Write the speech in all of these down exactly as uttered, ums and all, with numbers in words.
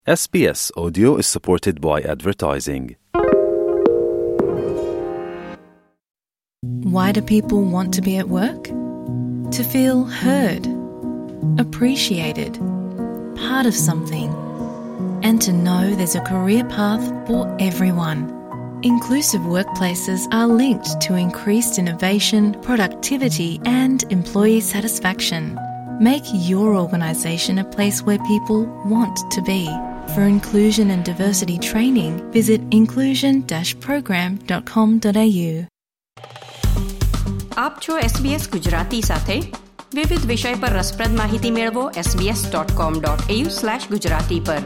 S B S Audio is supported by advertising. Why do people want to be at work? To feel heard, appreciated, part of something, and to know there's a career path for everyone. Inclusive workplaces are linked to increased innovation, productivity, and employee satisfaction. Make your organisation a place where people want to be. For inclusion and diversity training, visit inclusion dash program dot com dot a u. આપ છો S B S Gujarati સાથે. વિવિધ વિષય પર રસપ્રદ માહિતી મેળવો S B S dot com dot A U slash Gujarati પર.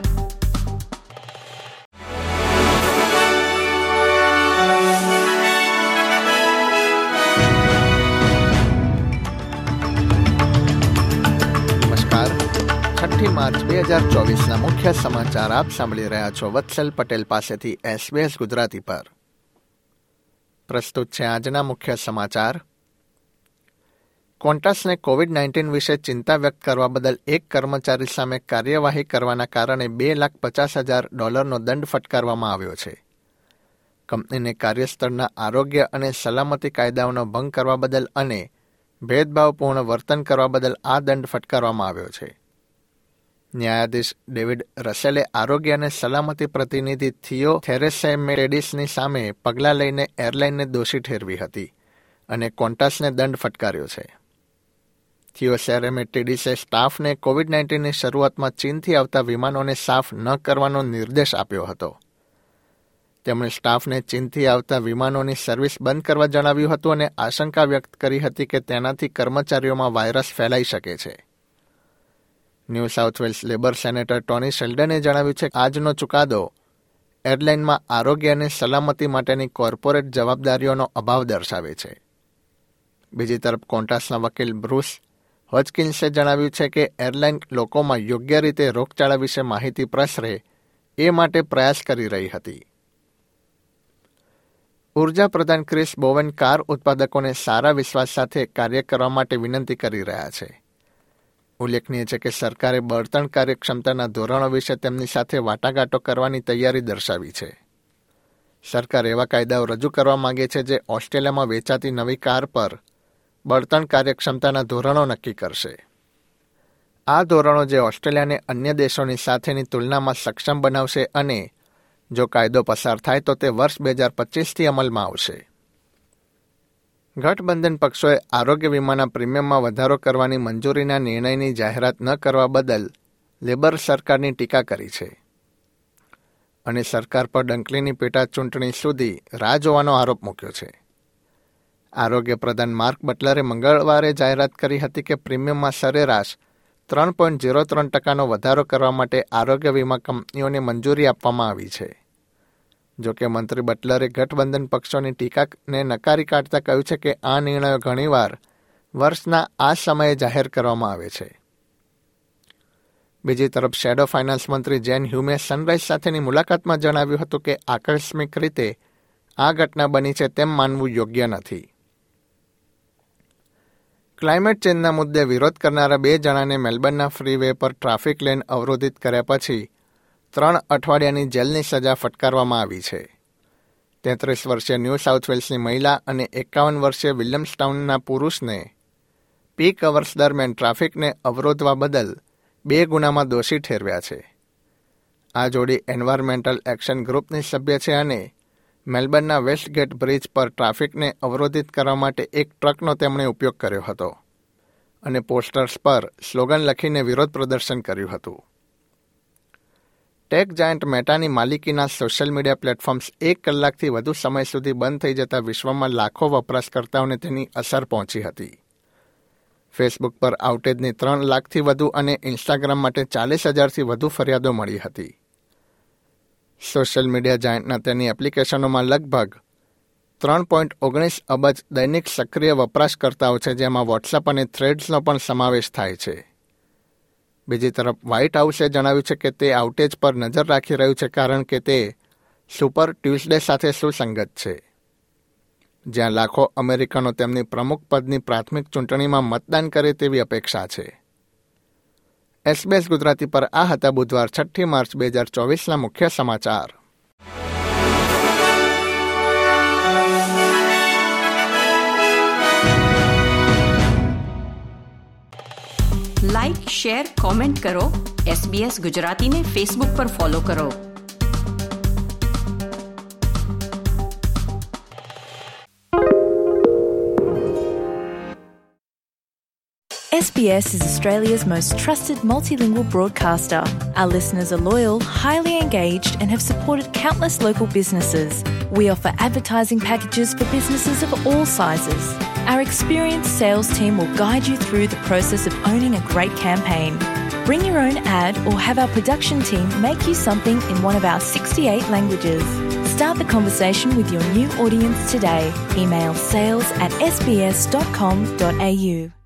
છઠ્ઠી માર્ચ બે હજાર ચોવીસના મુખ્ય સમાચાર આપ સાંભળી રહ્યા છો વત્સલ પટેલ પાસેથી એસબીએસ ગુજરાતી પર. પ્રસ્તુત છે આજના મુખ્ય સમાચાર. ક્વોન્ટાસને કોવિડ નાઇન્ટીન વિશે ચિંતા વ્યક્ત કરવા બદલ એક કર્મચારી સામે કાર્યવાહી કરવાના કારણે બે લાખ પચાસ હજાર ડોલરનો દંડ ફટકારવામાં આવ્યો છે. કંપનીને કાર્યસ્થળના આરોગ્ય અને સલામતી કાયદાઓનો ભંગ કરવા બદલ અને ભેદભાવપૂર્ણ વર્તન કરવા બદલ આ દંડ ફટકારવામાં આવ્યો છે. ન્યાયાધીશ ડેવિડ રસેલે આરોગ્ય અને સલામતી પ્રતિનિધિ થિયો થેરેસેમેડિસની સામે પગલાં લઈને એરલાઇનને દોષી ઠેરવી હતી અને ક્વોન્ટાસને દંડ ફટકાર્યો છે. થિયો સેરેમેટિડિસે સ્ટાફને કોવિડ નાઇન્ટીનની શરૂઆતમાં ચીનથી આવતા વિમાનોને સાફ ન કરવાનો નિર્દેશ આપ્યો હતો. તેમણે સ્ટાફને ચીનથી આવતા વિમાનોની સર્વિસ બંધ કરવા જણાવ્યું હતું અને આશંકા વ્યક્ત કરી હતી કે તેનાથી કર્મચારીઓમાં વાયરસ ફેલાઈ શકે છે. New South Wales Labor senator Tony શેલ્ડને જણાવ્યું છે કે આજનો ચુકાદો એરલાઇનમાં આરોગ્ય અને સલામતી માટેની કોર્પોરેટ જવાબદારીઓનો અભાવ દર્શાવે છે. બીજી તરફ ક્વોન્ટાસના વકીલ બ્રુસ હોજકિન્સે જણાવ્યું છે કે એરલાઇન લોકોમાં યોગ્ય રીતે રોગચાળા વિશે માહિતી પ્રસરે એ માટે પ્રયાસ કરી રહી હતી. ઉર્જા પ્રધાન ક્રિસ બોવેન કાર ઉત્પાદકોને સારા વિશ્વાસ સાથે કાર્ય કરવા માટે વિનંતી કરી રહ્યા છે. ઉલ્લેખનીય છે કે સરકારે બળતણ કાર્યક્ષમતાના ધોરણો વિશે તેમની સાથે વાટાઘાટો કરવાની તૈયારી દર્શાવી છે. સરકાર એવા કાયદાઓ રજૂ કરવા માંગે છે જે ઓસ્ટ્રેલિયામાં વેચાતી નવી કાર પર બળતણ કાર્યક્ષમતાના ધોરણો નક્કી કરશે. આ ધોરણો જે ઓસ્ટ્રેલિયાને અન્ય દેશોની સાથેની તુલનામાં સક્ષમ બનાવશે અને જો કાયદો પસાર થાય તો તે વર્ષ બે હજાર પચીસથી અમલમાં આવશે. ગઠબંધન પક્ષોએ આરોગ્ય વીમાના પ્રીમિયમમાં વધારો કરવાની મંજૂરીના નિર્ણયની જાહેરાત ન કરવા બદલ લેબર સરકારની ટીકા કરી છે અને સરકાર પર ડંકલીની પેટા ચૂંટણી સુધી રાહ જોવાનો આરોપ મૂક્યો છે. આરોગ્ય પ્રધાન માર્ક બટલરે મંગળવારે જાહેરાત કરી હતી કે પ્રીમિયમમાં સરેરાશ ત્રણ પોઈન્ટ ઝીરો ત્રણ ટકાનો વધારો કરવા માટે આરોગ્ય વીમા કંપનીઓને મંજૂરી આપવામાં આવી છે. જોકે મંત્રી બટલરે ગઠબંધન પક્ષોની ટીકાને નકારી કાઢતા કહ્યું છે કે આ નિર્ણયો ઘણીવાર વર્ષના આ સમયે જાહેર કરવામાં આવે છે. બીજી તરફ શેડો ફાઇનાન્સ મંત્રી જેન હ્યુમે સનરાઇઝ સાથેની મુલાકાતમાં જણાવ્યું હતું કે આકસ્મિક રીતે આ ઘટના બની છે તેમ માનવું યોગ્ય નથી. ક્લાઇમેટ ચેન્જના મુદ્દે વિરોધ કરનારા બે જણાને મેલબર્નના ફ્રીવે પર ટ્રાફિક લેન અવરોધિત કર્યા પછી ત્રણ અઠવાડિયાની જેલની સજા ફટકારવામાં આવી છે. તેત્રીસ વર્ષીય ન્યૂ સાઉથ વેલ્સની મહિલા અને એકાવન વર્ષીય વિલિયમ્સટાઉનના પુરુષને પીક અવર્સ દરમિયાન ટ્રાફિકને અવરોધવા બદલ બે ગુનામાં દોષી ઠેરવ્યા છે. આ જોડી એન્વાયરમેન્ટલ એક્શન ગ્રુપની સભ્ય છે અને મેલબર્નના વેસ્ટગેટ બ્રિજ પર ટ્રાફિકને અવરોધિત કરવા માટે એક ટ્રકનો તેમણે ઉપયોગ કર્યો હતો અને પોસ્ટર્સ પર સ્લોગન લખીને વિરોધ પ્રદર્શન કર્યું હતું. ટેક જાયન્ટ મેટાની માલિકીના સોશિયલ મીડિયા પ્લેટફોર્મ્સ એક કલાકથી વધુ સમય સુધી બંધ થઈ જતા વિશ્વમાં લાખો વપરાશકર્તાઓને તેની અસર પહોંચી હતી. ફેસબુક પર આઉટેજની ત્રણ લાખથી વધુ અને ઇન્સ્ટાગ્રામ માટે ચાલીસ હજારથી વધુ ફરિયાદો મળી હતી. સોશિયલ મીડિયા જાયન્ટના તેની એપ્લિકેશનોમાં લગભગ ત્રણ પોઈન્ટ ઓગણીસ અબજ દૈનિક સક્રિય વપરાશકર્તાઓ છે, જેમાં વોટ્સઅપ અને થ્રેડ્સનો પણ સમાવેશ થાય છે. બીજી તરફ વ્હાઇટ હાઉસે જણાવ્યું છે કે તે આઉટેજ પર નજર રાખી રહ્યું છે કારણ કે તે સુપર ટ્યુઝડે સાથે સુસંગત છે, જ્યાં લાખો અમેરિકનો તેમની પ્રમુખ પદની પ્રાથમિક ચૂંટણીમાં મતદાન કરે તેવી અપેક્ષા છે. એસબીએસ ગુજરાતી પર આ હતા બુધવાર છઠ્ઠી માર્ચ બે હજાર ચોવીસના મુખ્ય સમાચાર. લાઇક, શેર, કોમેન્ટ કરો. એસબીએસ ગુજરાતીને ફેસબુક પર ફોલો કરો. S B S is Australia's most trusted multilingual broadcaster. Our listeners are loyal, highly engaged, and have supported countless local businesses. We offer advertising packages for businesses of all sizes. Our experienced sales team will guide you through the process of owning a great campaign. Bring your own ad or have our production team make you something in one of our sixty-eight languages. Start the conversation with your new audience today. Email sales at s b s dot com dot a u.